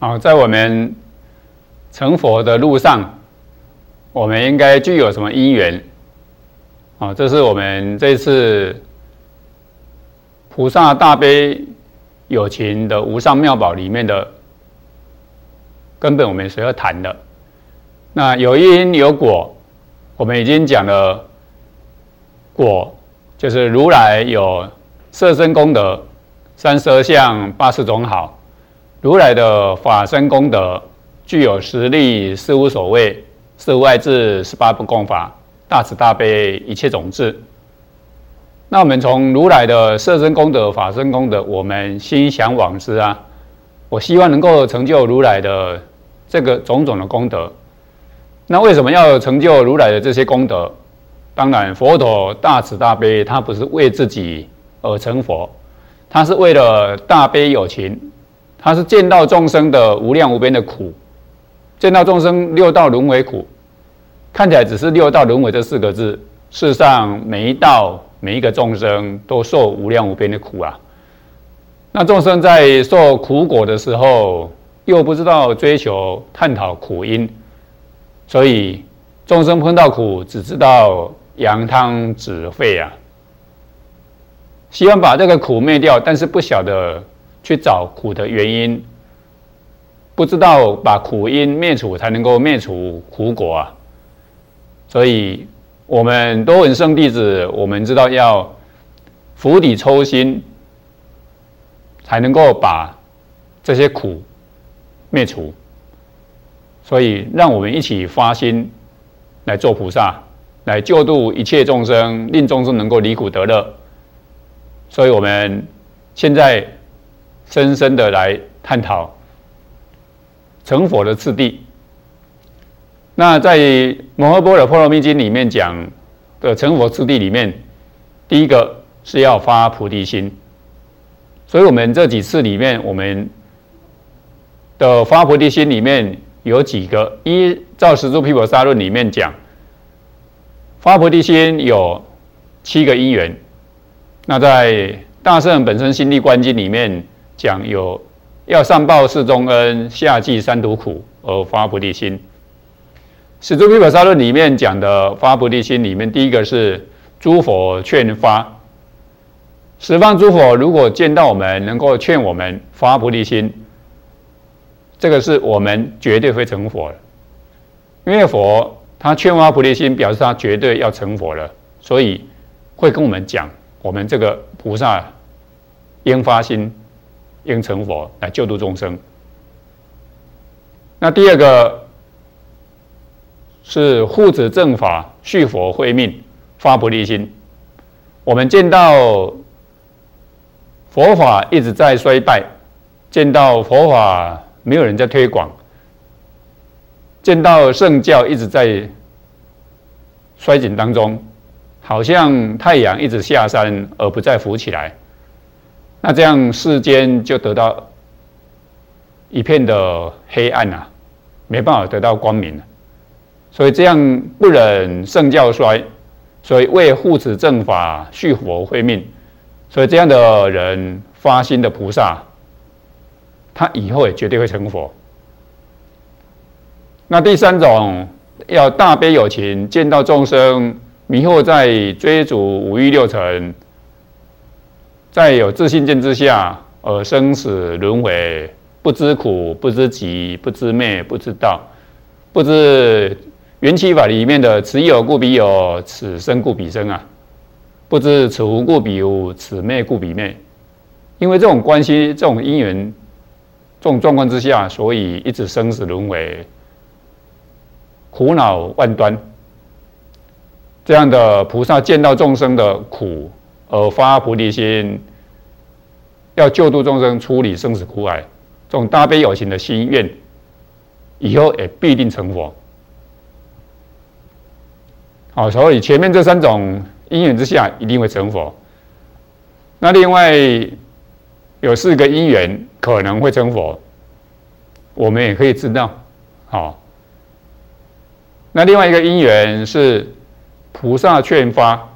好，在我们成佛的路上，我们应该具有什么因缘？这是我们这次菩萨大悲有情的无上妙宝里面的根本，我们所要谈的。那有因有果，我们已经讲了果，就是如来有色身功德、32相、80种好。如来的法身功德具有10力、4无所谓、4无碍智、18不共法、大慈大悲一切种智。那我们从如来的色身功德、法身功德，我们心想往之啊，我希望能够成就如来的这个种种的功德。那为什么要成就如来的这些功德？当然，佛陀大慈大悲，他不是为自己而成佛，他是为了大悲有情。他是见到众生的无量无边的苦，见到众生六道轮回苦，看起来只是六道轮回这4个字，事实上每一道每一个众生都受无量无边的苦啊。那众生在受苦果的时候，又不知道追求探讨苦因，所以众生碰到苦，只知道扬汤止沸啊，希望把这个苦灭掉，但是不晓得去找苦的原因，不知道把苦因灭除才能够灭除苦果啊。所以我们多闻圣弟子，我们知道要釜底抽薪，才能够把这些苦灭除。所以让我们一起发心来做菩萨，来救度一切众生，令众生能够离苦得乐。所以我们现在深深的来探讨成佛的次第。那在《摩诃般若波罗蜜经》里面讲的成佛次第里面，第一个是要发菩提心。所以我们这几次里面，我们的发菩提心里面有几个，依照《十住毗婆沙论》里面讲，发菩提心有7个因缘。那在《大乘本身心力观经》里面讲有要上报四重恩，下济三途苦而发菩提心。十住毗婆沙论里面讲的发菩提心里面，第一个是诸佛劝发，十方诸佛如果见到我们，能够劝我们发菩提心，这个是我们绝对会成佛的。因为佛他劝发菩提心，表示他绝对要成佛了，所以会跟我们讲，我们这个菩萨应发心，应成佛来救度众生。那第二个是护持正法，续佛慧命，发菩提心。我们见到佛法一直在衰败，见到佛法没有人在推广，见到圣教一直在衰减当中，好像太阳一直下山而不再浮起来，那这样世间就得到一片的黑暗啊，没办法得到光明了。所以这样不忍圣教衰，所以为护持正法，续佛慧命，所以这样的人发心的菩萨，他以后也绝对会成佛。那第三种要大悲有情，见到众生迷惑在追逐五欲六尘，在有自信见之下而生死轮回，不知苦，不知集，不知灭，不知道，不知缘起法里面的此有故彼有，此生故彼生啊，不知此无故彼无，此灭故彼灭。因为这种关系、这种因缘、这种状况之下，所以一直生死轮回，苦恼万端。这样的菩萨见到众生的苦而发菩提心，要救度众生，处理生死苦海，这种大悲有情的心愿，以后也必定成佛。好，所以前面这3种因缘之下，一定会成佛。那另外有4个因缘可能会成佛，我们也可以知道。好，那另外一个因缘是菩萨劝发。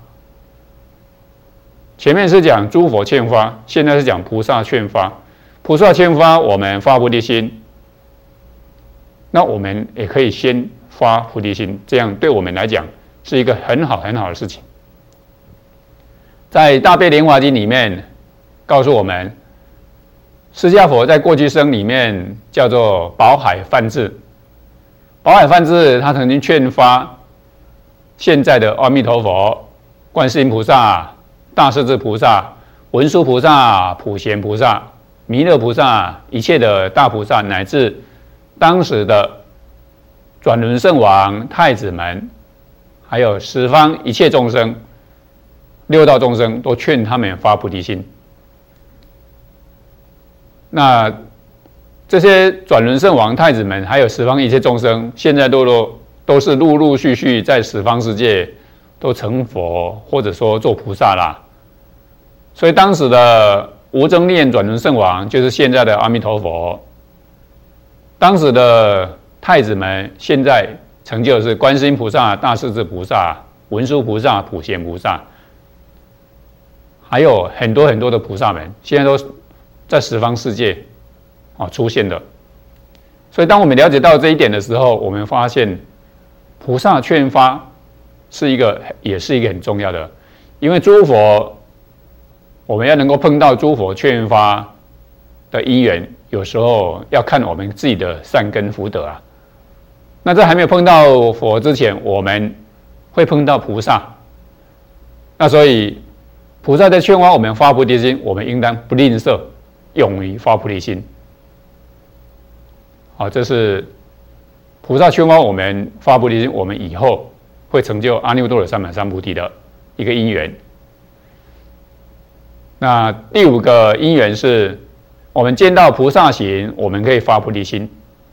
前面是讲诸佛劝发，现在是讲菩萨劝发。菩萨劝发，我们发菩提心， 那我们也可以先发菩提心，这样对我们来讲是一个很好很好的事情。在《大悲莲华经》里面告诉我们，释迦佛在过去生里面叫做宝海梵志，宝海梵志他曾经劝发现在的阿弥陀佛、观世音菩萨、大势至菩萨、文殊菩萨、普贤菩萨、弥勒菩萨，一切的大菩萨，乃至当时的转轮圣王、太子们，还有十方一切众生、六道众生，都劝他们发菩提心。那这些转轮圣王、太子们，还有十方一切众生，现在都是陆陆续续在十方世界都成佛，或者说做菩萨啦。所以当时的无争念转轮圣王就是现在的阿弥陀佛，当时的太子们现在成就的是观世音菩萨、大势至菩萨、文殊菩萨、普贤菩萨，还有很多很多的菩萨们，现在都在十方世界出现的。所以当我们了解到这一点的时候，我们发现菩萨劝发也是一个很重要的，因为诸佛我们要能够碰到诸佛劝发的因缘，有时候要看我们自己的善根福德啊。那在还没有碰到佛之前，我们会碰到菩萨，那所以菩萨在劝发我们发菩提心，我们应当不吝啬，勇于发菩提心。好，这是菩萨劝发我们发菩提心，我们以后会成就阿耨多罗三藐三菩提的一个因缘。那第五个因缘是，我们见到菩萨行，我们可以发菩提心。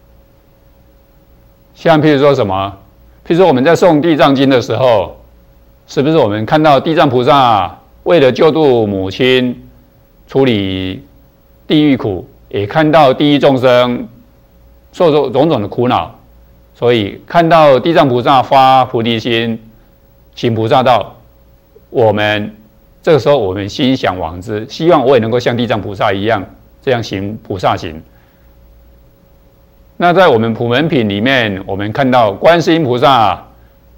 像譬如说什么？譬如说我们在诵地藏经的时候，是不是我们看到地藏菩萨为了救度母亲，处理地狱苦，也看到地狱众生受种种的苦恼，所以看到地藏菩萨发菩提心，行菩萨道，我们这个时候我们心想往之，希望我也能够像地藏菩萨一样，这样行菩萨行。那在我们普门品里面，我们看到观世音菩萨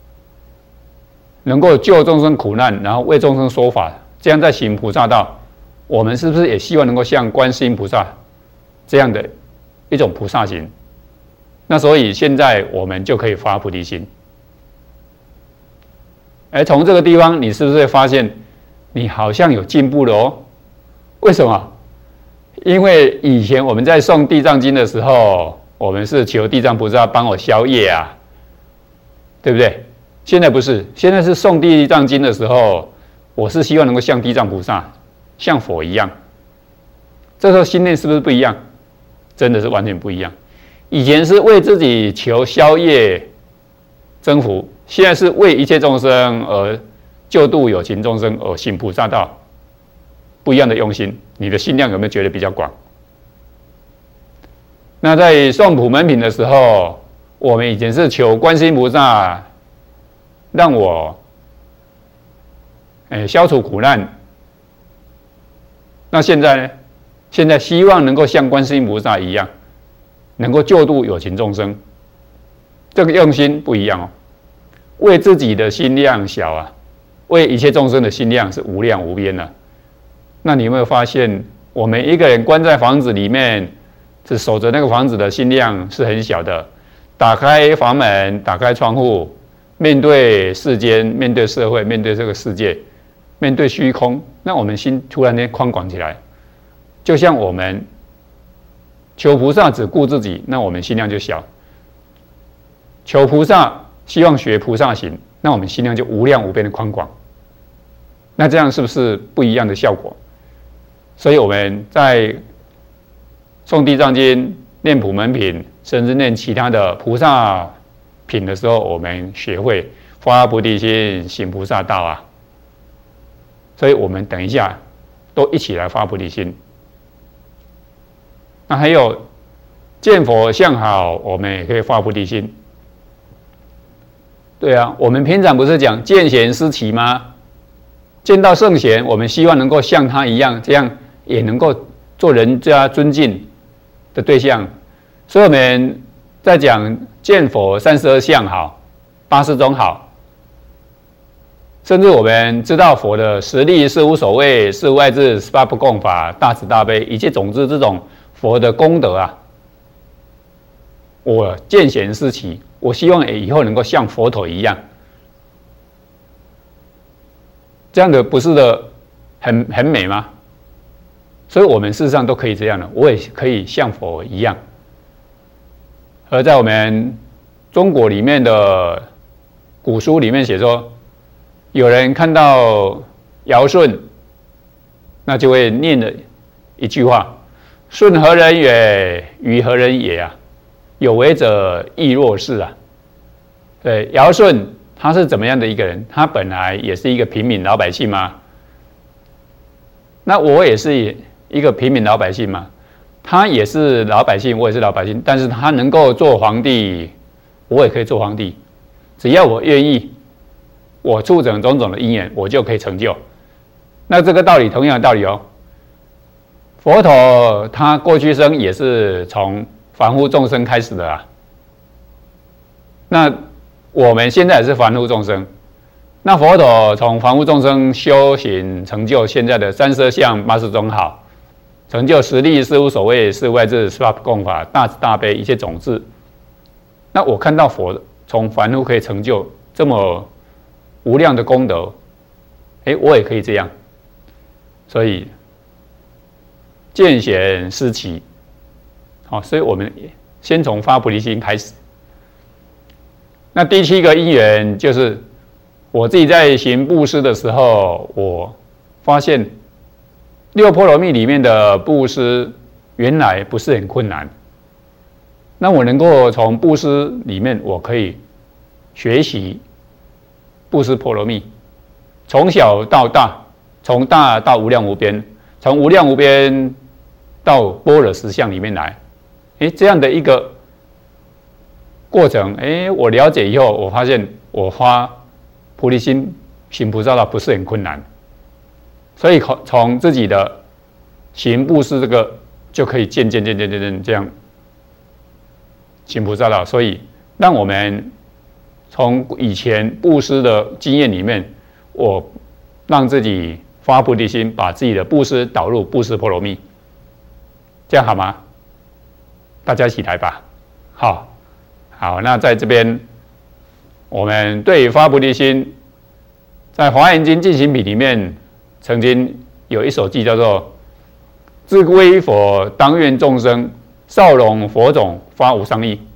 能够救众生苦难，然后为众生说法，这样在行菩萨道，我们是不是也希望能够像观世音菩萨这样的一种菩萨行？那所以现在我们就可以发菩提心。而从这个地方，你是不是会发现你好像有进步了哦？为什么？因为以前我们在诵地藏经的时候，我们是求地藏菩萨帮我消业啊，对不对？现在不是，现在是诵地藏经的时候，我是希望能够像地藏菩萨、像佛一样。这时候心念是不是不一样？真的是完全不一样。以前是为自己求消业增福，现在是为一切众生而救度有情众生而行菩萨道，不一样的用心。你的心量有没有觉得比较广？那在诵普门品的时候，我们以前是求观世音菩萨让我消除苦难，那现在呢？现在希望能够像观世音菩萨一样，能够救度有情众生，这个用心不一样哦。为自己的心量小啊，为一切众生的心量是无量无边的。那你有没有发现，我们一个人关在房子里面，是守着那个房子的心量是很小的。打开房门，打开窗户，面对世间，面对社会，面对这个世界，面对虚空，那我们心突然间宽广起来。就像我们求菩萨只顾自己，那我们心量就小；求菩萨希望学菩萨行，那我们心量就无量无边的宽广。那这样是不是不一样的效果？所以我们在诵地藏经、念普门品，甚至念其他的菩萨品的时候，我们学会发菩提心、行菩萨道啊。所以我们等一下都一起来发菩提心。那还有见佛相好，我们也可以发菩提心。对啊，我们平常不是讲见贤思齐吗？见到圣贤，我们希望能够像他一样，这样也能够做人家尊敬的对象。所以我们在讲见佛32相好，80种好，甚至我们知道佛的实力是无所谓，是无碍智，18不共法，大慈大悲，一切种子，这种佛的功德啊，我见贤思齐，我希望以后能够像佛陀一样，这样的不是的很美吗？所以我们事实上都可以这样的，我也可以像佛一样。而在我们中国里面的古书里面写说，有人看到尧舜，那就会念了一句话：“舜何人也？禹何人也啊？有为者亦若是啊。”对，尧舜他是怎么样的一个人？他本来也是一个平民老百姓吗？那我也是一个平民老百姓嘛，他也是老百姓，我也是老百姓，但是他能够做皇帝，我也可以做皇帝，只要我愿意，我促成种种的因缘，我就可以成就。那这个道理同样的道理哦，佛陀他过去生也是从凡夫众生开始的啊，那我们现在也是凡夫众生。那佛陀从凡夫众生修行成就现在的32相80种好，成就实力是无所谓，是无碍智，18不共法，大慈大悲，一切种子。那我看到佛从凡夫可以成就这么无量的功德，我也可以这样。所以见贤思齐，好，所以我们先从发菩提心开始。那第7个因缘就是我自己在行布施的时候，我发现6波罗蜜里面的布施原来不是很困难。那我能够从布施里面，我可以学习布施波罗蜜，从小到大，从大到无量无边，从无量无边到般若实相里面来。这样的一个过程，我了解以后，我发现我发菩提心行菩萨道不是很困难，所以从自己的行布施这个就可以渐这样行菩萨道。所以让我们从以前布施的经验里面，我让自己发菩提心，把自己的布施导入布施波罗蜜，这样好吗？大家一起来吧。好，那在这边我们对发菩提心，在《华严经进行品》里面曾经有一首偈叫做“自归佛当愿众生，少容佛种发无上意”。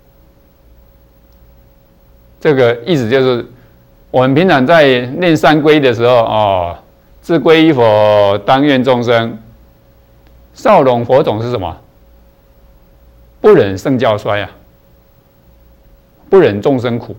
这个意思就是，我们平常在念三皈的时候，自归佛当愿众生，少容佛种是什么？不忍圣教衰啊，不忍众生苦。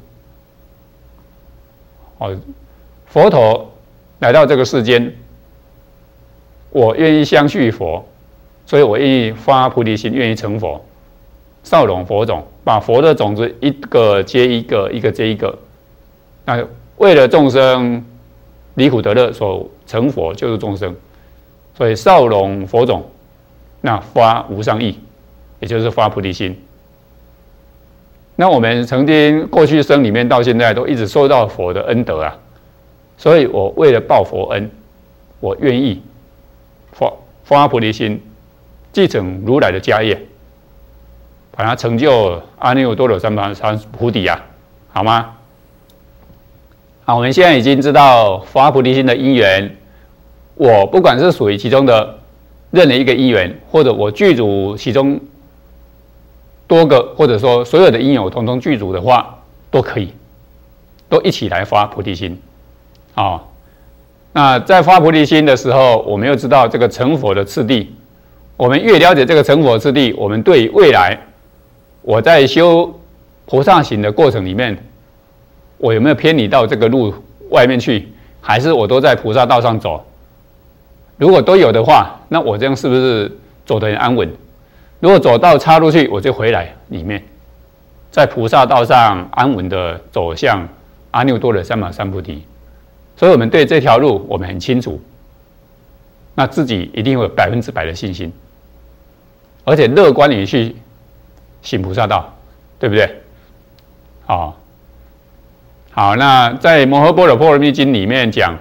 佛陀来到这个世间，我愿意相续佛，所以我愿意发菩提心，愿意成佛，少容佛种，把佛的种子一个接一个，一个接一个。那为了众生离苦得乐所成佛，就是众生，所以少容佛种，那发无上意，也就是发菩提心。那我们曾经过去生里面到现在都一直受到佛的恩德啊，所以我为了报佛恩，我愿意发菩提心，继承如来的家业，把它成就阿耨多罗三菩提啊，好吗？好，我们现在已经知道发菩提心的因缘，我不管是属于其中的任何一个因缘，或者我具足其中多个，或者说所有的因缘我统统具足的话，都可以，都一起来发菩提心。那在发菩提心的时候，我们又知道这个成佛的次第。我们越了解这个成佛次第，我们对未来我在修菩萨行的过程里面，我有没有偏离到这个路外面去，还是我都在菩萨道上走？如果都有的话，那我这样是不是走得很安稳？如果走到岔路去，我就回来里面，在菩萨道上安稳的走向阿耨多罗三藐三菩提。所以我们对这条路我们很清楚，那自己一定会有100%的信心，而且乐观于去行菩萨道， 对不对？好，那在《摩诃般若波罗蜜经》里面讲，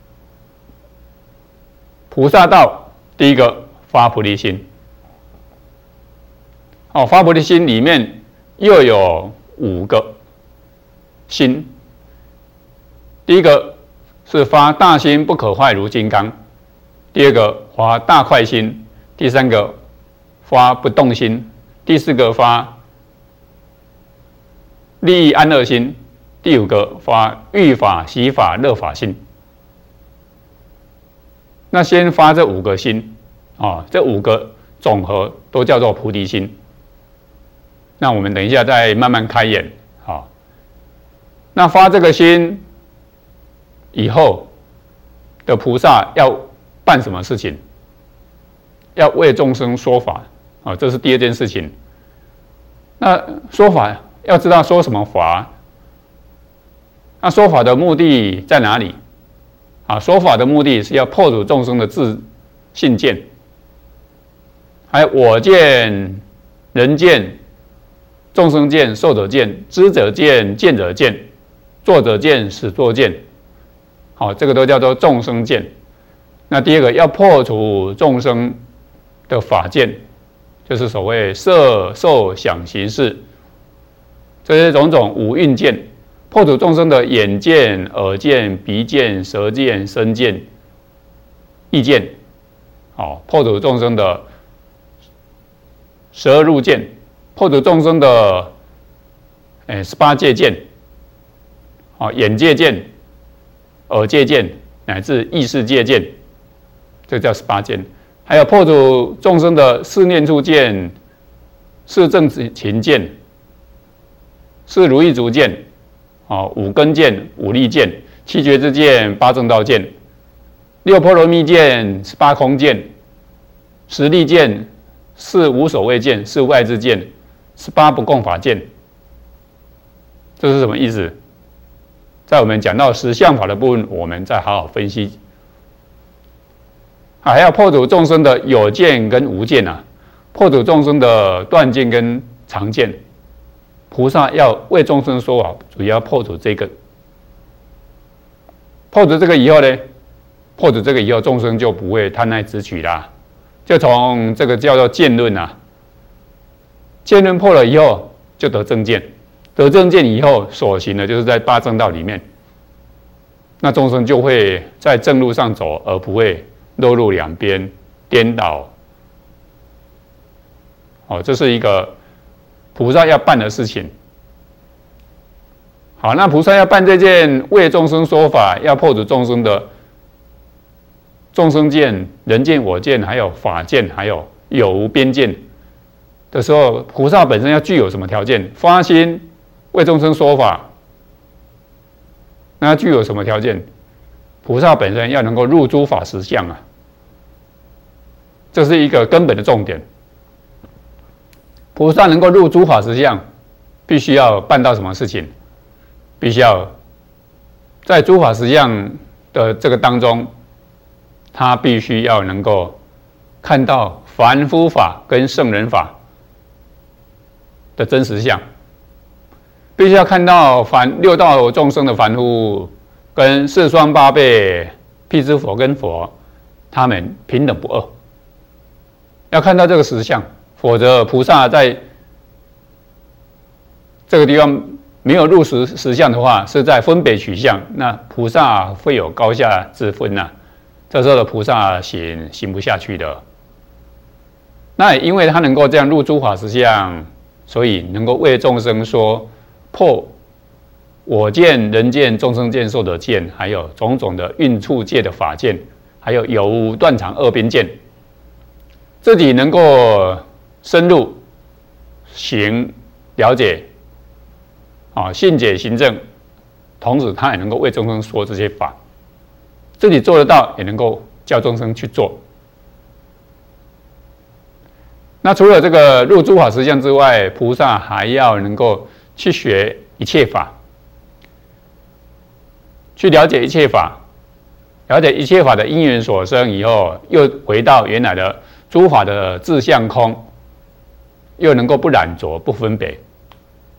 菩萨道第一个发菩提心。发菩提心里面又有5个心。第一个是发大心不可坏如金刚，第二个发大快心，第三个发不动心，第四个发利益安乐心，第5个发欲法喜法乐法心。那先发这5个心这5个总和都叫做菩提心。那我们等一下再慢慢开演。那发这个心以后的菩萨要办什么事情？要为众生说法这是第2件事情。那说法要知道说什么法，那说法的目的在哪里？说法的目的是要破除众生的自性见，还有我见、人见、众生见、寿者见、知者见、见者见、作者见、始作见。这个都叫做众生见。那第2个要破除众生的法见，就是所谓色、受、想、行、识这些种种5蕴见，破除众生的眼见、耳见、鼻见、舌见、身见、意见。破除众生的十二入见，破除众生的18界见，眼界见、耳界见乃至意识界见，这叫18见。还有破除众生的四念处见、四正勤见、四如意足见、5根见、5力见、7觉之见、8正道见、6波罗蜜见、18空见、10力见、4无所谓见、4外之见、18不共法见。这是什么意思？在我们讲到实相法的部分，我们再好好分析。还要破除众生的有见跟无见破除众生的断见跟常见。菩萨要为众生说法，主要破除这个。破除这个以后呢，破除这个以后，众生就不会贪爱执取啦。就从这个叫做见论见论破了以后，就得正见。得正见以后，所行的就是在8正道里面。那众生就会在正路上走，而不会落入两边颠倒。这是一个菩萨要办的事情。好，那菩萨要办这件为众生说法，要破除众生的众生见、人见、我见，还有法见，还有有无边见的时候，菩萨本身要具有什么条件？发心为众生说法，那具有什么条件？菩萨本身要能够入诸法实相这是一个根本的重点。菩萨能够入诸法实相，必须要办到什么事情？必须要在诸法实相的这个当中，他必须要能够看到凡夫法跟圣人法的真实相，必须要看到六道众生的凡夫跟四双八辈辟支佛跟佛，他们平等不二，要看到这个实相，否则菩萨在这个地方没有入实相的话，是在分别取相，那菩萨会有高下之分这时候的菩萨行不下去的。那也因为他能够这样入诸法实相，所以能够为众生说破我见、人见、众生见、寿者见，还有种种的蕴处界的法见，还有有无断常二边见，自己能够深入行了解信解行证，同时他也能够为众生说这些法，自己做得到，也能够叫众生去做。那除了这个入诸法实相之外，菩萨还要能够去学一切法，去了解一切法，了解一切法的因缘所生以后，又回到原来的诸法的自相空，又能够不染着、不分别。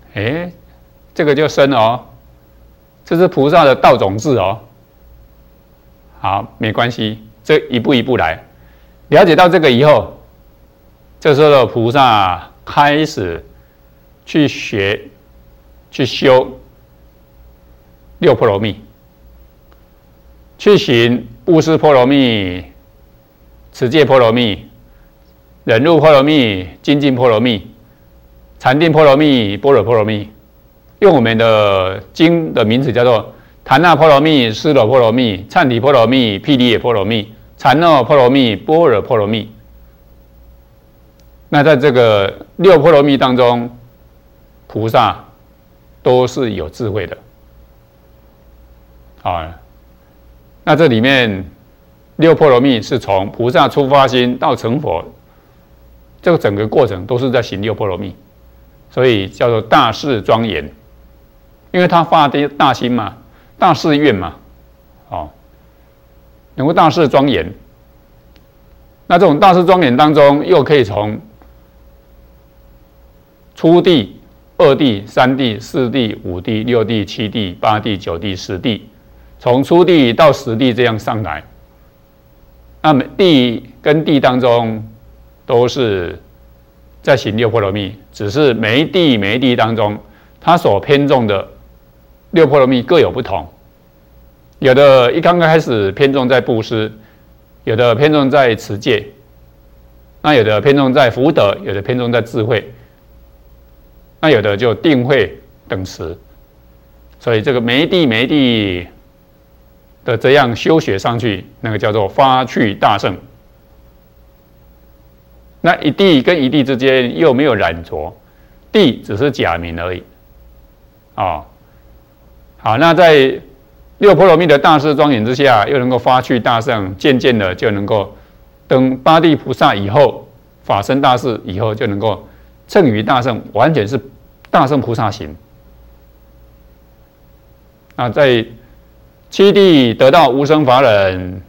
哎，这个就深了哦，这是菩萨的道种智哦。好，没关系，这一步一步来，了解到这个以后，这时候菩萨开始去学、去修六波罗蜜，去行布施波罗蜜、持戒波罗蜜、忍辱波罗蜜、精进波罗蜜、禅定波罗蜜、般若波罗蜜，用我们的经的名字叫做檀那波罗蜜、尸罗波罗蜜、忏提波罗蜜、毗梨耶波罗蜜、禅那波罗蜜、般若波罗蜜。那在这个六波罗蜜当中，菩萨都是有智慧的。那这里面六波罗蜜是从菩萨出发心到成佛，这个整个过程都是在行六波罗蜜，所以叫做大誓庄严，因为他发的大心嘛，大誓愿嘛，能够大誓庄严。那这种大誓庄严当中，又可以从初地、二地、三地、四地、五地、六地、七地、八地、九地、十地，从初地到十地这样上来。那么地跟地当中都是在行六波罗蜜，只是每一地当中，它所偏重的六波罗蜜各有不同。有的一刚开始偏重在布施，有的偏重在持戒，那有的偏重在福德，有的偏重在智慧，那有的就定慧等持。所以这个每一地的这样修学上去，那个叫做发趣大乘。那一地跟一地之间又没有染着，地只是假名而已。好，那在六波罗蜜的大誓庄严之下，又能够发趣大乘，渐渐的就能够登八地菩萨以后，法身大士以后，就能够乘于大乘，完全是大乘菩萨行。那在七地得到无生法忍，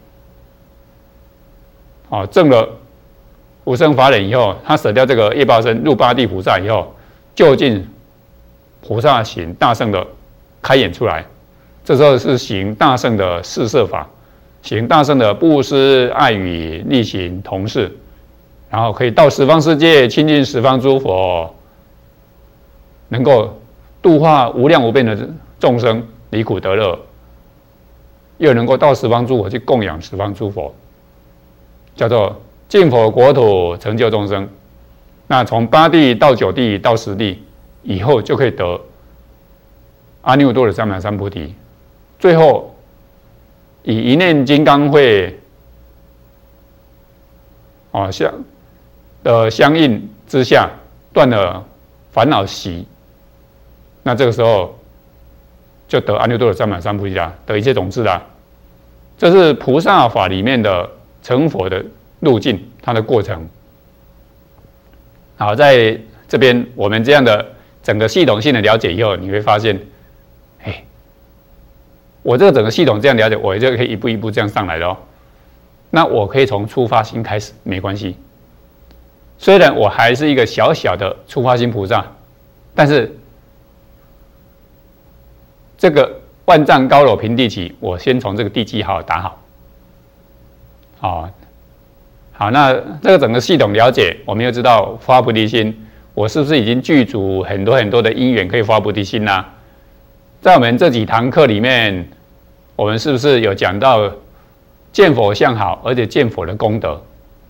证了无生法忍以后，他舍掉这个业报身，入八地菩萨以后，就近菩萨行大乘的开演出来。这时候是行大乘的四摄法，行大乘的布施、爱语、力行、同事，然后可以到十方世界亲近十方诸佛，能够度化无量无边的众生，离苦得乐，又能够到十方诸佛去供养十方诸佛，叫做净佛国土，成就众生。那从八地到九地到十地以后，就可以得阿耨多罗三藐三菩提。最后以一念金刚慧相应之下，断了烦恼习，那这个时候就得阿耨多罗三藐三菩提啦，得一切种智啦。这是菩萨法里面的成佛的路径，它的过程。好，在这边我们这样的整个系统性的了解以后，你会发现，我这个整个系统这样了解，我就可以一步一步这样上来了。那我可以从出发心开始，没关系。虽然我还是一个小小的出发心菩萨，但是这个万丈高楼平地起，我先从这个地基好好打好。好，那这个整个系统了解，我们又知道发菩提心，我是不是已经具足很多的因缘可以发菩提心啦？在我们这几堂课里面，我们是不是有讲到见佛相好，而且见佛的功德？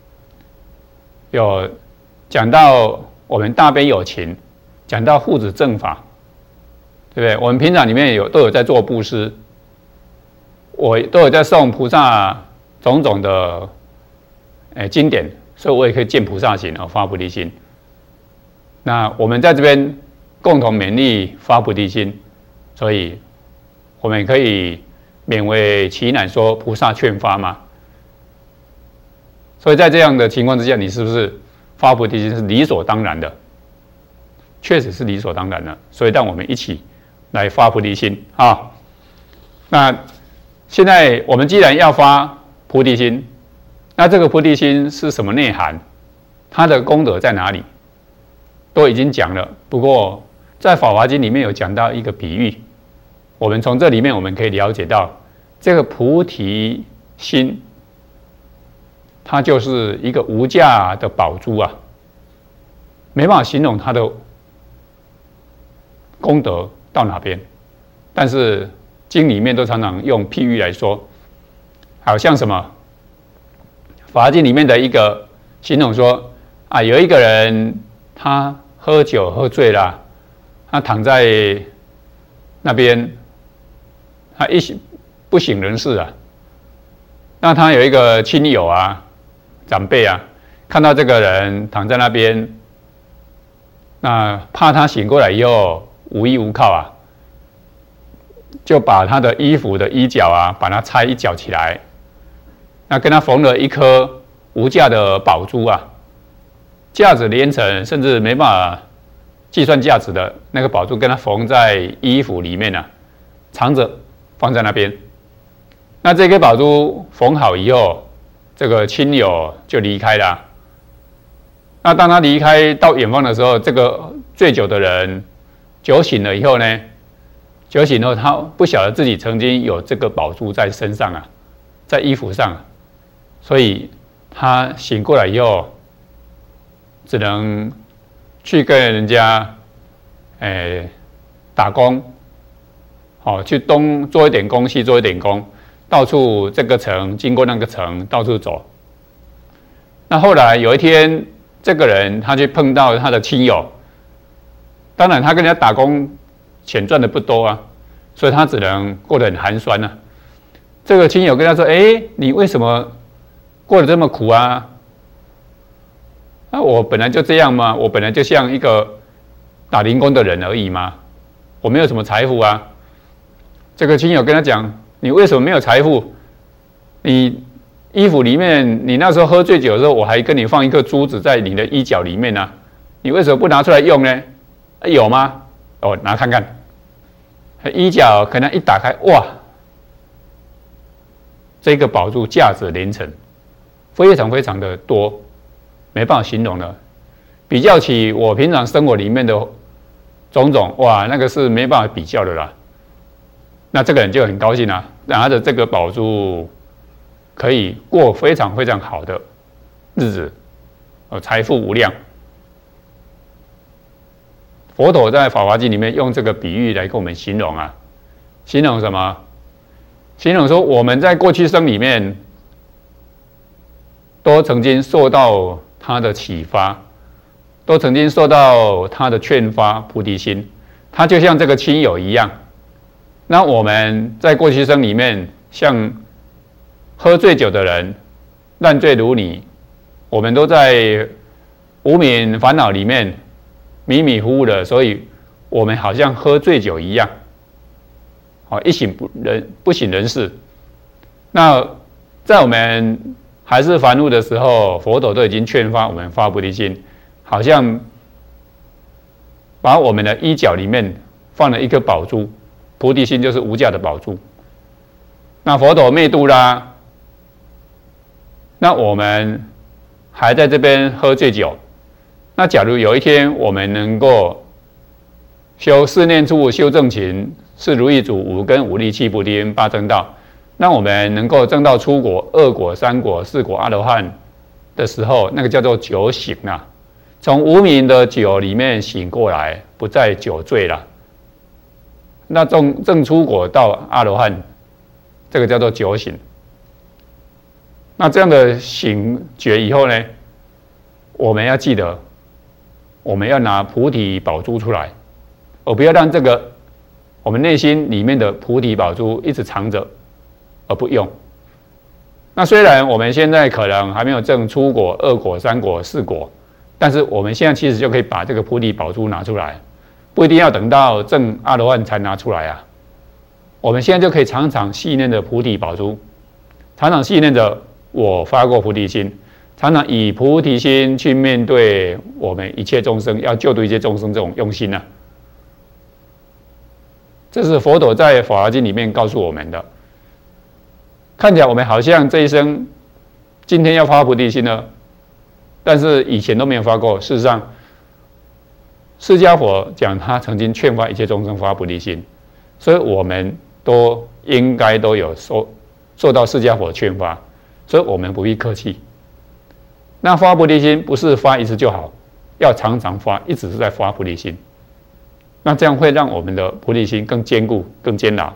有讲到我们大悲有情，讲到护持正法，对不对？我们平常里面都有在做布施，我都有在诵菩萨种种的经典，所以我也可以见菩萨行发菩提心。那我们在这边共同勉励发菩提心，所以我们可以勉为其难说菩萨劝发嘛。所以在这样的情况之下，你是不是发菩提心是理所当然的？确实是理所当然的。所以让我们一起来发菩提心啊。那现在我们既然要发菩提心，那这个菩提心是什么内涵？它的功德在哪里？都已经讲了。不过在《法华经》里面有讲到一个比喻，我们从这里面我们可以了解到，这个菩提心，它就是一个无价的宝珠啊，没办法形容它的功德到哪边，但是经里面都常常用譬喻来说，好像什么《法华经》里面的一个形容说啊，有一个人他喝酒喝醉了，他躺在那边，他不省人事啊。那他有一个亲友啊、长辈啊，看到这个人躺在那边，那怕他醒过来以后无依无靠啊，就把他的衣服的衣角啊，把它拆一角起来，那跟他缝了一颗无价的宝珠啊，价值连城，甚至没办法计算价值的那个宝珠，跟他缝在衣服里面啊，藏着放在那边。那这个宝珠缝好以后，这个亲友就离开了。那当他离开到远方的时候，这个醉酒的人酒醒了以后呢，酒醒后他不晓得自己曾经有这个宝珠在身上啊，在衣服上，所以他醒过来以后，只能去跟人家打工，去东做一点工，西做一点工，到处这个城经过那个城，到处走。那后来有一天，这个人他去碰到他的亲友，当然他跟人家打工，钱赚的不多啊，所以他只能过得很寒酸啊。这个亲友跟他说：“你为什么过得这么苦啊？我本来就这样嘛，我本来就像一个打零工的人而已嘛，我没有什么财富啊。”这个亲友跟他讲：“你为什么没有财富？你衣服里面，你那时候喝醉酒的时候，我还跟你放一颗珠子在你的衣角里面啊，你为什么不拿出来用呢？有吗？拿看看。衣角可能一打开，哇，这个宝珠价值连城，非常非常的多，没办法形容了。比较起我平常生活里面的种种，哇，那个是没办法比较的啦。那这个人就很高兴啊，拿着这个宝珠，可以过非常非常好的日子，财富无量。佛陀在《法华经》里面用这个比喻来跟我们形容啊，形容什么？形容说我们在过去生里面，都曾经受到他的启发，都曾经受到他的劝发菩提心，他就像这个亲友一样。那我们在过去生里面，像喝醉酒的人，烂醉如泥，我们都在无明烦恼里面迷迷糊糊的，所以我们好像喝醉酒一样，一醒不省人事。那在我们还是凡夫的时候，佛陀都已经劝发我们发菩提心，好像把我们的衣角里面放了一颗宝珠，菩提心就是无价的宝珠。那佛陀灭度啦，那我们还在这边喝醉酒。那假如有一天我们能够修四念处、修正勤、是如意足、五根、五力、七菩提心、八正道，那我们能够证到初果、二果、三果、四果阿罗汉的时候，那个叫做酒醒啊，从无明的酒里面醒过来，不再酒醉了。那证初果到阿罗汉，这个叫做酒醒。那这样的醒觉以后呢，我们要记得，我们要拿菩提宝珠出来，而不要让这个我们内心里面的菩提宝珠一直藏着而不用。那虽然我们现在可能还没有证初果、二果、三果、四果，但是我们现在其实就可以把这个菩提宝珠拿出来，不一定要等到证阿罗汉才拿出来啊。我们现在就可以常常细念的菩提宝珠，常常细念着我发过菩提心，常常以菩提心去面对我们一切众生，要救度一切众生这种用心啊。这是佛陀在《法华经》里面告诉我们的。看起来我们好像这一生今天要发菩提心了，但是以前都没有发过。事实释迦佛讲他曾经劝发一切众生发菩提心，所以我们都应该都有受到释迦佛劝发，所以我们不必客气。那发菩提心不是发一次就好，要常常发，一直是在发菩提心。那这样会让我们的菩提心更坚固、更坚牢。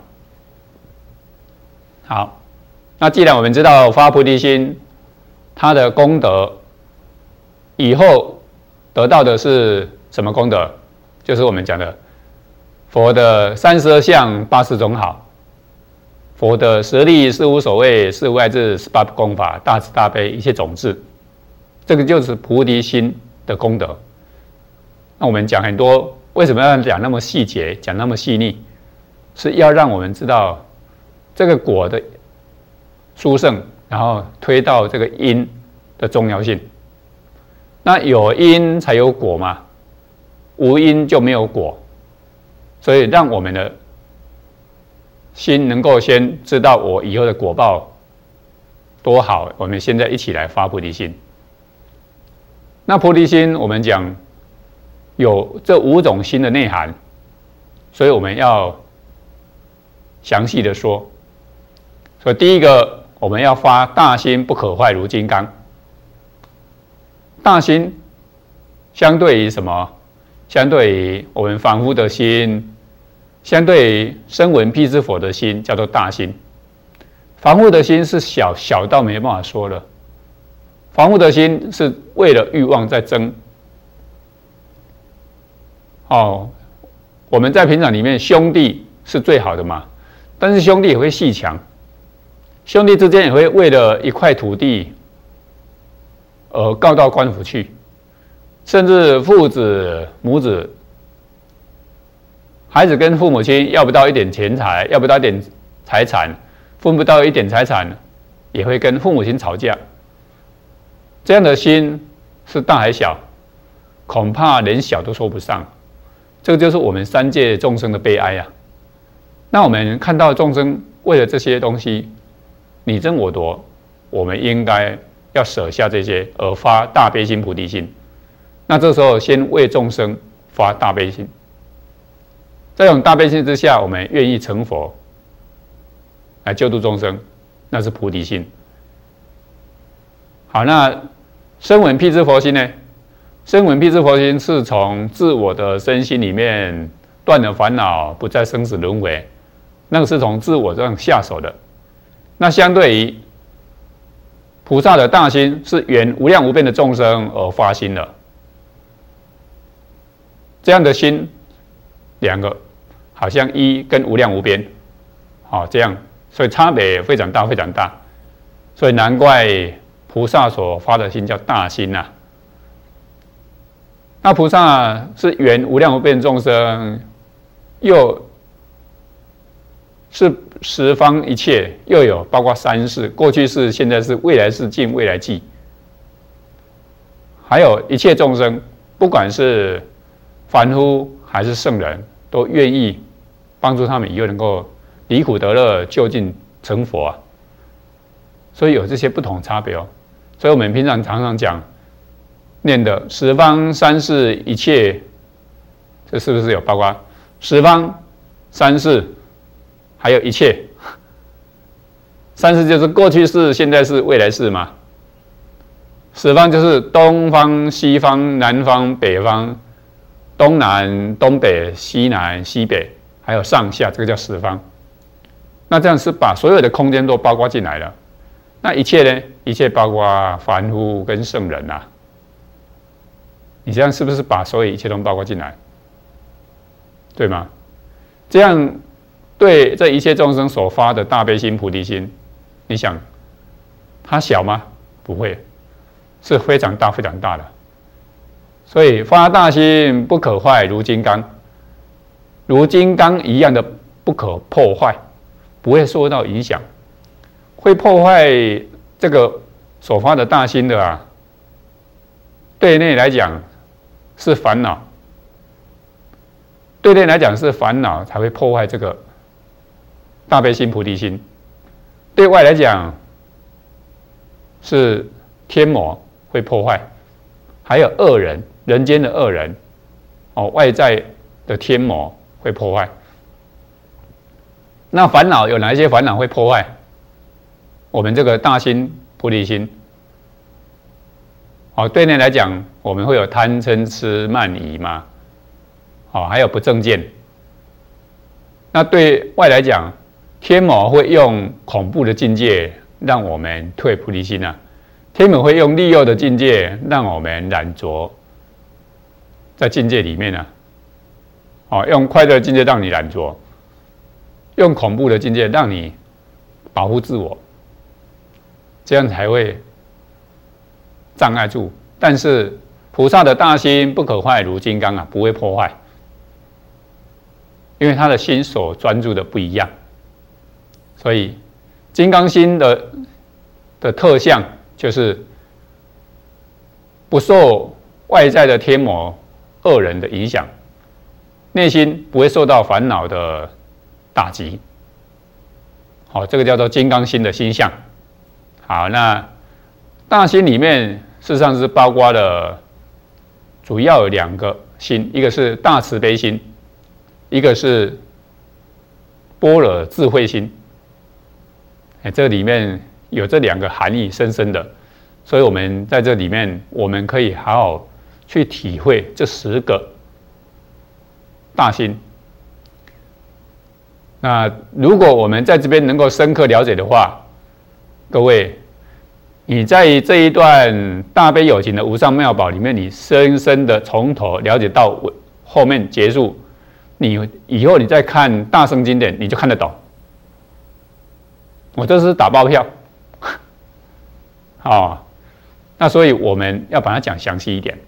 好，那既然我们知道发菩提心，它的功德以后得到的是什么功德？就是我们讲的佛的32相80种好，佛的10力4无所谓4无碍智18功法大慈大悲一切种智，这个就是菩提心的功德。那我们讲很多，为什么要讲那么细节，讲那么细腻？是要让我们知道这个果的殊胜，然后推到这个因的重要性。那有因才有果嘛，无因就没有果。所以让我们的心能够先知道我以后的果报多好，我们现在一起来发菩提心。那菩提心我们讲有这5种心的内涵，所以我们要详细的说。所以第一个，我们要发大心不可坏如金刚。大心相对于什么？相对于我们凡夫的心，相对于声闻辟支佛的心，叫做大心。凡夫的心是小到没办法说了。凡夫的心是为了欲望在争。我们在平常里面，兄弟是最好的嘛，但是兄弟也会阋墙，兄弟之间也会为了一块土地而告到官府去，甚至父子母子，孩子跟父母亲要不到一点钱财，要不到一点财产，分不到一点财产，也会跟父母亲吵架。这样的心是大还小？恐怕连小都说不上。这个就是我们三界众生的悲哀啊！那我们看到众生为了这些东西你争我夺，我们应该要舍下这些，而发大悲心、菩提心。那这时候先为众生发大悲心，在这种大悲心之下，我们愿意成佛来救度众生，那是菩提心。好，那声闻辟支佛心呢？声闻辟支佛心是从自我的身心里面断了烦恼，不再生死轮回，那个是从自我这样下手的。那相对于菩萨的大心，是缘无量无边的众生而发心的。这样的心，两个好像一跟无量无边，这样，所以差别非常大，非常大。所以难怪菩萨所发的心叫大心啊。那菩萨是缘无量无边众生，又是十方一切，又有包括三世，过去世、现在世、未来世、尽未来际，还有一切众生，不管是凡夫还是圣人，都愿意帮助他们以后能够离苦得乐，就近成佛啊。所以有这些不同差别哦。所以我们平常常常讲念的十方三世一切，这是不是有包括十方三世，还有一切？三世就是过去世、现在世、未来世嘛。十方就是东方、西方、南方、北方、东南、东北、西南、西北，还有上下，这个叫十方。那这样是把所有的空间都包括进来了。那一切呢？一切包括凡夫跟圣人啊。你这样是不是把所有一切都包括进来？对吗？这样对这一切众生所发的大悲心、菩提心，你想它小吗？不会，是非常大、非常大的。所以发大心不可坏如金刚，如金刚一样的不可破坏，不会受到影响。会破坏这个所发的大心的啊，对内来讲是烦恼，对内来讲是烦恼才会破坏这个大悲心、菩提心；对外来讲是天魔会破坏，还有恶人，人间的恶人外在的天魔会破坏。那烦恼有哪一些烦恼会破坏我们这个大心菩提心？对内来讲，我们会有贪嗔痴慢疑嘛，还有不正见。那对外来讲，天魔会用恐怖的境界让我们退菩提心啊，天魔会用利诱的境界让我们染着在境界里面啊，用快乐的境界让你染着，用恐怖的境界让你保护自我，这样才会障碍住。但是菩萨的大心不可坏如金刚啊，不会破坏，因为他的心所专注的不一样。所以金刚心的特相就是不受外在的天魔恶人的影响，内心不会受到烦恼的打击。这个叫做金刚心的心相。好，那大心里面事实上是包括了主要有2个心，一个是大慈悲心，一个是般若智慧心。这里面有这2个含义深深的，所以我们在这里面我们可以好好去体会这10个大心。那如果我们在这边能够深刻了解的话，各位，你在这一段大悲有情的无上妙宝里面，你深深的从头了解到后面结束，你以后你再看大乘经典，你就看得懂。我这是打包票，那所以我们要把它讲详细一点。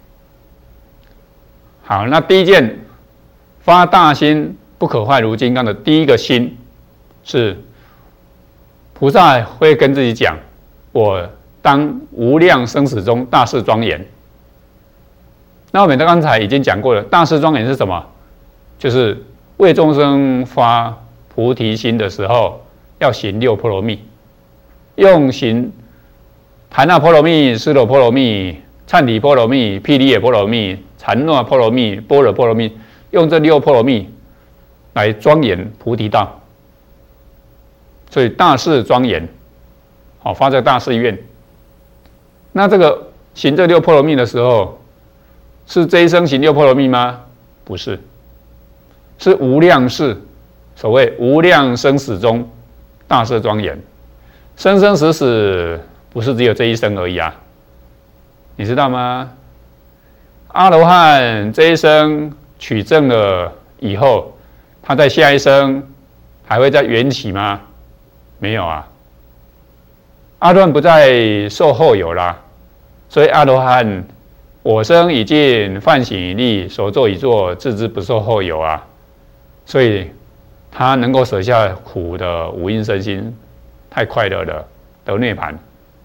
好，那第一件发大心不可坏如金刚的第一个心是菩萨会跟自己讲，我当无量生死中大事庄严。那我们刚才已经讲过了，大事庄严是什么？就是为众生发菩提心的时候，要行6波罗蜜，用行檀那波罗蜜、尸罗波罗蜜、忏提波罗蜜、毗梨耶波罗蜜、禅那波罗蜜、般若波罗蜜，用这6波罗蜜来庄严菩提道。所以大事庄严，发这大誓愿。那这个行这6波罗蜜的时候，是这一生行6波罗蜜吗？不是，是无量世，所谓无量生死中大事庄严。生生死死不是只有这一生而已啊，你知道吗？阿罗汉这一生取证了以后，他在下一生还会再缘起吗？没有啊。阿罗汉不再受后有啦，所以阿罗汉我生已尽，梵行已立，所作已作，自知不受后有啊。所以他能够舍下苦的五阴身心，太快乐了，得涅槃。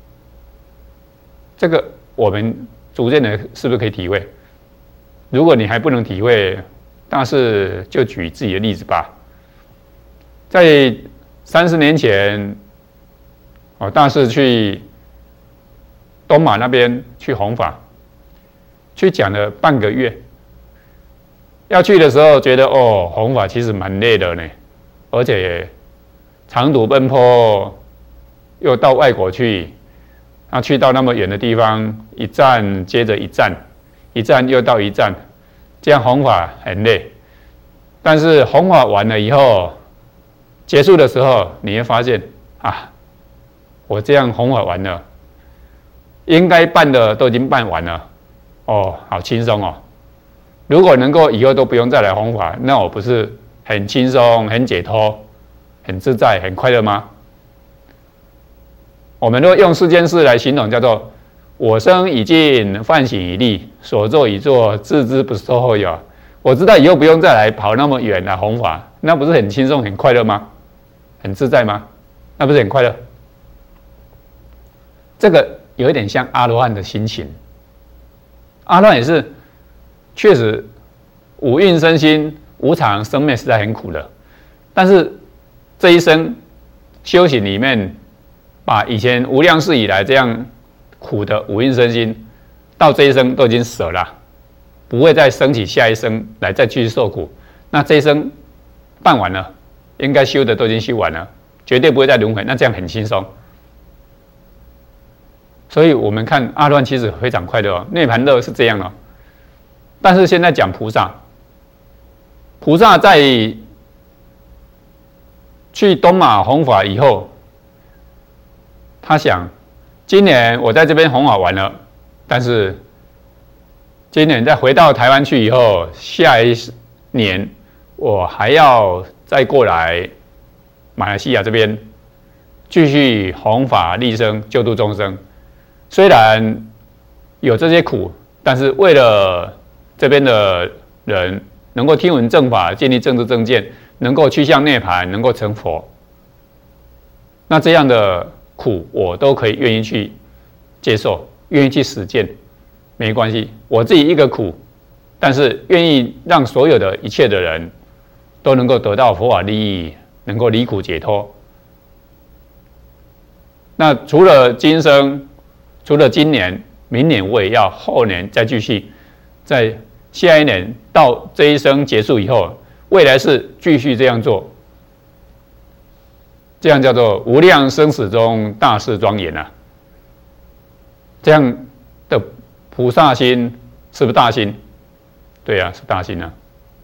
这个我们逐渐的是不是可以体会？如果你还不能体会，大师就举自己的例子吧。在30年前，大师去东马那边去弘法，去讲了半个月。要去的时候觉得弘法其实蛮累的呢，而且长途奔波，又到外国去，去到那么远的地方，一站接着一站，一站又到一站，这样弘法很累。但是弘法完了以后，结束的时候，你会发现我这样弘法完了，应该办的都已经办完了，好轻松哦。如果能够以后都不用再来弘法，那我不是很轻松、很解脱、很自在、很快乐吗？我们都用世间事来形容，叫做我生已尽，梵行已立，所作已作，自知不受后有。我知道以后不用再来跑那么远来弘法，那不是很轻松、很快乐吗？很自在吗？那不是很快乐？这个有一点像阿罗汉的心情。阿罗汉也是确实五蕴身心无常生灭实在很苦的，但是这一生修行里面，把以前无量世以来这样苦的五蕴身心，到这一生都已经舍了， 不会再升起下一生来再继续受苦。那这一生办完了，应该修的都已经修完了，绝对不会再轮回。那这样很轻松。所以我们看阿罗汉其实非常快乐哦，涅槃乐是这样哦。但是现在讲菩萨，菩萨在去东马弘法以后，他想，今年我在这边弘法完了，但是今年再回到台湾去以后，下一年我还要再过来马来西亚这边继续弘法利生，救度众生。虽然有这些苦，但是为了这边的人能够听闻正法，建立正知正见，能够趋向涅槃，能够成佛，那这样的苦我都可以愿意去接受，愿意去实践，没关系。我自己一个苦，但是愿意让所有的一切的人都能够得到佛法利益，能够离苦解脱。那除了今生，除了今年，明年我也要，后年再继续，在下一年到这一生结束以后，未来是继续这样做，这样叫做无量生死中大事庄严啊！这样的菩萨心是不是大心？对啊，是大心啊！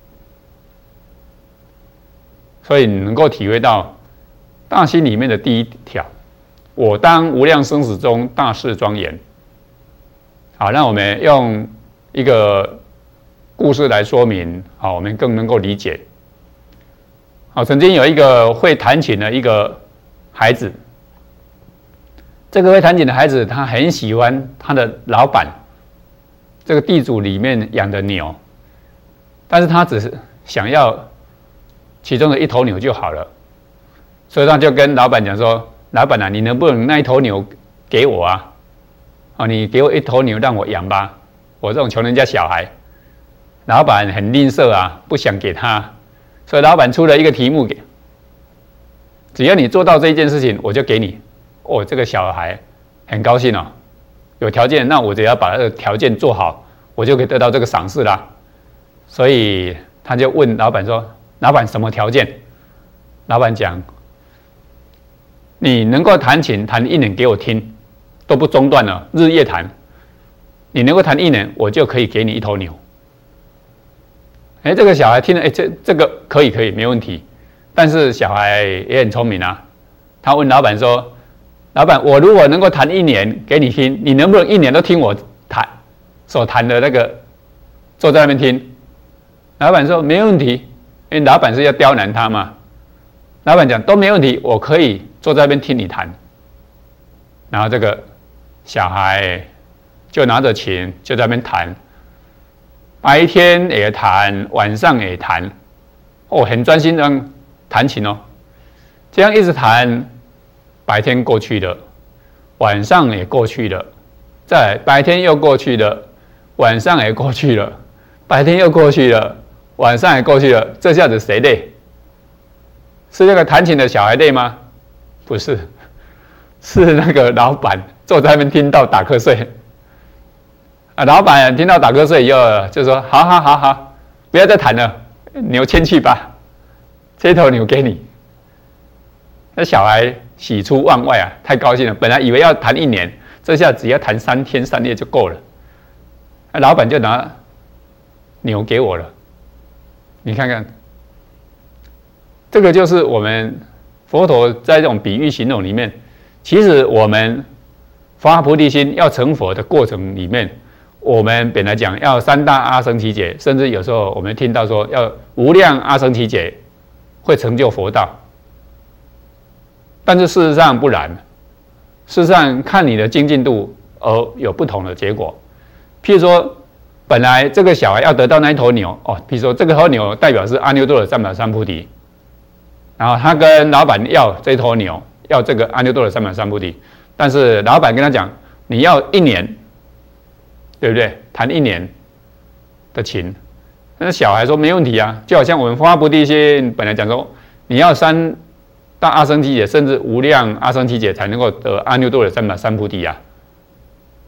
所以你能够体会到大心里面的第一条。我当无量生死中大事庄严。好，那我们用一个故事来说明，好，我们更能够理解。好，曾经有一个会弹琴的一个孩子，这个会弹琴的孩子，他很喜欢他的老板，这个地主里面养的牛，但是他只是想要其中的一头牛就好了，所以他就跟老板讲说，老板啊，你能不能那一头牛给我啊？你给我一头牛让我养吧，我这种穷人家小孩。老板很吝啬啊，不想给他，所以老板出了一个题目给，只要你做到这一件事情，我就给你。这个小孩很高兴哦，有条件，那我只要把这个条件做好，我就可以得到这个赏识啦。所以他就问老板说：“老板什么条件？”老板讲：“你能够弹琴弹1年给我听，都不中断了，日夜弹。你能够弹1年，我就可以给你一头牛。”这个小孩听了，这个可以，没问题。但是小孩也很聪明啊，他问老板说：“老板，我如果能够弹1年给你听，你能不能1年都听我弹所弹的那个，坐在那边听？”老板说：“没问题。”因为老板是要刁难他嘛。老板讲都没问题，我可以坐在那边听你弹。然后这个小孩就拿着琴就在那边弹。白天也弹，晚上也弹，很专心的弹琴哦。这样一直弹，白天过去了，晚上也过去了，再来白天又过去了，晚上也过去了，白天又过去了，晚上也过去了。这下子谁累？是那个弹琴的小孩累吗？不是，是那个老板坐在那边听到打瞌睡。老板听到打瞌睡以后，就说：“好，不要再弹了，牛牵去吧，这头牛给你。”那小孩喜出望外啊，太高兴了。本来以为要弹1年，这下只要弹3天3夜就够了。老板就拿牛给我了，你看看，这个就是我们佛陀在这种比喻形容里面，其实我们发菩提心要成佛的过程里面。我们本来讲要3大阿僧祇劫，甚至有时候我们听到说要无量阿僧祇劫会成就佛道，但是事实上不然。事实上看你的精进度而有不同的结果。譬如说，本来这个小孩要得到那一头牛譬如说这个头牛代表是阿耨多罗三藐三菩提，然后他跟老板要这头牛，要这个阿耨多罗三藐三菩提，但是老板跟他讲，你要1年。对不对？弹1年的琴，那小孩说没问题啊，就好像我们发菩提心，本来讲说你要3大阿僧祇劫，甚至无量阿僧祇劫才能够得阿耨多罗三藐三菩提啊。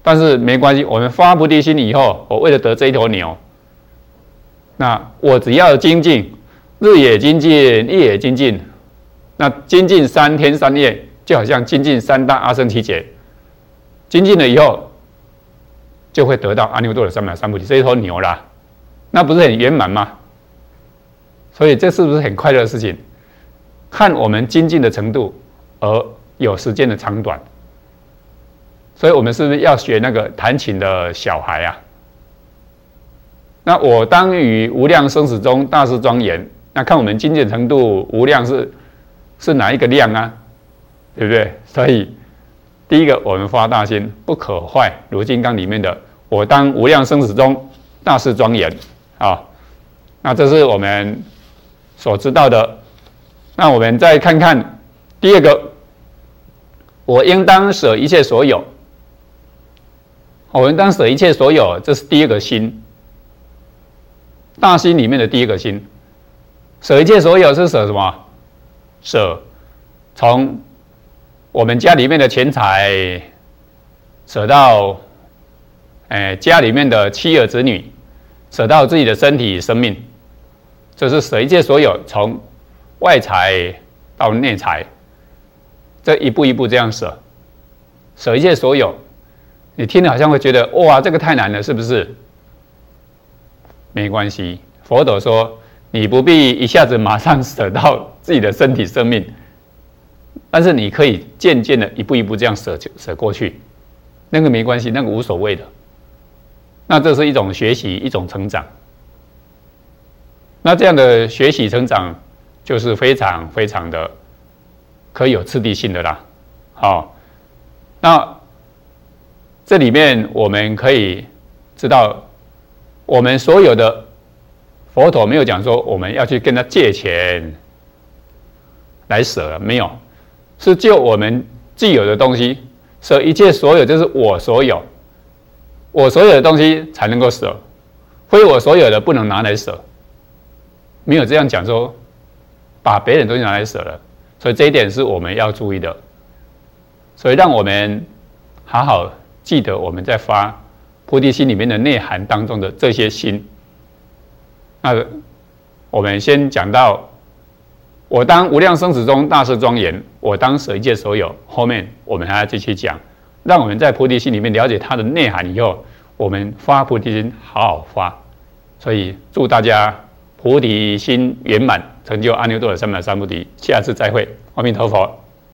但是没关系，我们发菩提心以后，我为了得这一头牛，那我只要精进，日也精进，夜也精进，那精进3天3夜，就好像精进3大阿僧祇劫，精进了以后，就会得到阿耨多罗三藐三菩提这一头牛啦，那不是很圆满吗？所以这是不是很快乐的事情？看我们精进的程度，而有时间的长短。所以我们是不是要学那个弹琴的小孩啊？那我当于无量生死中大事庄严，那看我们精进程度无量是哪一个量啊？对不对？所以第一个，我们发大心，不可坏。如金刚里面的“我当无量生死中大事庄严”啊，那这是我们所知道的。那我们再看看第二个，我应当舍一切所有。我应当舍一切所有，这是第一个心，大心里面的第一个心。舍一切所有是舍什么？舍从我们家里面的钱财，舍到家里面的妻儿子女，舍到自己的身体生命，这是舍一切所有，从外财到内财，这一步一步这样舍，舍一切所有。你听了好像会觉得哇，这个太难了，是不是？没关系，佛陀说你不必一下子马上舍到自己的身体生命，但是你可以渐渐的一步一步这样舍过去，那个没关系，那个无所谓的。那这是一种学习，一种成长。那这样的学习成长，就是非常非常的可以有次第性的啦。好，那这里面我们可以知道，我们所有的佛陀没有讲说我们要去跟他借钱来舍，没有，是就我们既有的东西舍一切所有，就是我所有，我所有的东西才能够舍，非我所有的不能拿来舍，没有这样讲说把别人东西拿来舍了，所以这一点是我们要注意的，所以让我们好好记得我们在发菩提心里面的内涵当中的这些心。那我们先讲到我当无量生死中大事庄严，我当舍一切所有，后面我们还要继续讲，让我们在菩提心里面了解它的内涵以后，我们发菩提心好好发。所以祝大家菩提心圆满，成就阿耨多罗三藐三菩提。下次再会，阿弥陀佛。